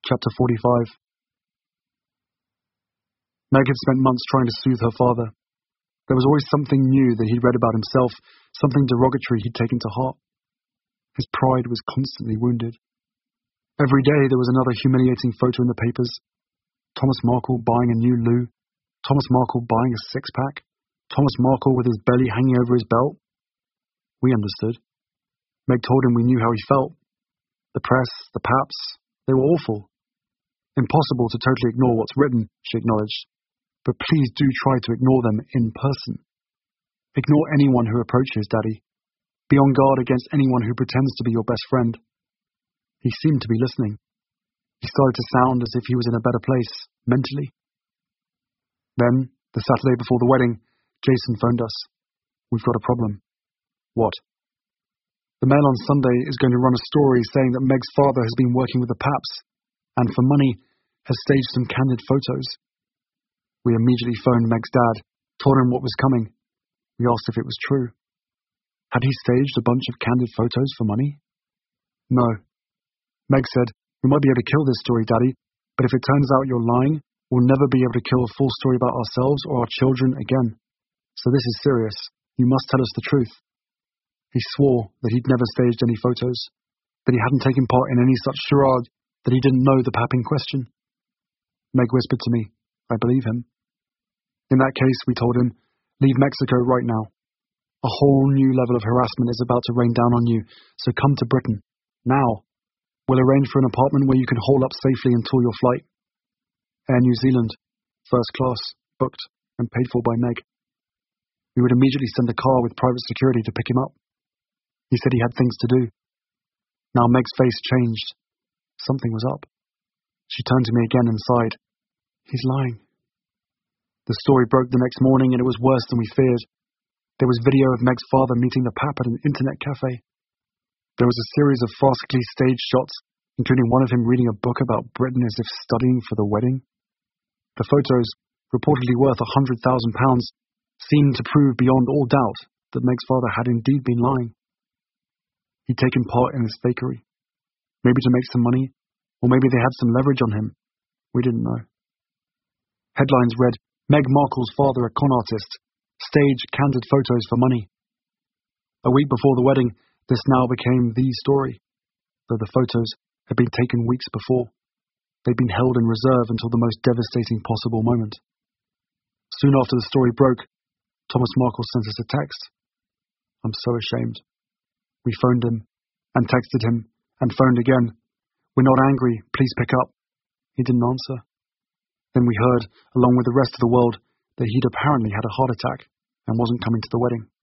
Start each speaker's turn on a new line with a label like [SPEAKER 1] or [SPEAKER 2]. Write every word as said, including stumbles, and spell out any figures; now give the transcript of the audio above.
[SPEAKER 1] Chapter forty-five. Meg had spent months trying to soothe her father. There was always something new that he'd read about himself, something derogatory he'd taken to heart. His pride was constantly wounded. Every day there was another humiliating photo in the papers. Thomas Markle buying a new loo. Thomas Markle buying a six-pack. Thomas Markle with his belly hanging over his belt. We understood. Meg told him we knew how he felt. The press, the paps, they were awful. Impossible to totally ignore what's written, she acknowledged. But please do try to ignore them in person. Ignore anyone who approaches, Daddy. Be on guard against anyone who pretends to be your best friend. He seemed to be listening. He started to sound as if he was in a better place, mentally. Then, the Saturday before the wedding, Jason phoned us. We've got a problem. What? The Mail on Sunday is going to run a story saying that Meg's father has been working with the Paps, and for money, has staged some candid photos. We immediately phoned Meg's dad, told him what was coming. We asked if it was true. Had he staged a bunch of candid photos for money? No. Meg said, we might be able to kill this story, Daddy, but if it turns out you're lying, we'll never be able to kill a full story about ourselves or our children again. So this is serious. You must tell us the truth. He swore that he'd never staged any photos, that he hadn't taken part in any such charade, that he didn't know the Pap in question. Meg whispered to me, I believe him. In that case, we told him, leave Mexico right now. A whole new level of harassment is about to rain down on you, so come to Britain. Now. We'll arrange for an apartment where you can hole up safely until your flight. Air New Zealand, first class, booked, and paid for by Meg. We would immediately send a car with private security to pick him up. He said he had things to do. Now Meg's face changed. Something was up. She turned to me again and sighed. He's lying. The story broke the next morning, and it was worse than we feared. There was video of Meg's father meeting the Pap at an internet cafe. There was a series of farcically staged shots, including one of him reading a book about Britain as if studying for the wedding. The photos, reportedly worth a hundred thousand pounds, seemed to prove beyond all doubt that Meg's father had indeed been lying. He'd taken part in this fakery, maybe to make some money, or maybe they had some leverage on him. We didn't know. Headlines read, Meg Markle's father a con artist, staged candid photos for money. A week before the wedding, this now became the story, though the photos had been taken weeks before. They'd been held in reserve until the most devastating possible moment. Soon after the story broke, Thomas Markle sent us a text. I'm so ashamed. We phoned him, and texted him, and phoned again. We're not angry, please pick up. He didn't answer. Then we heard, along with the rest of the world, that he'd apparently had a heart attack and wasn't coming to the wedding.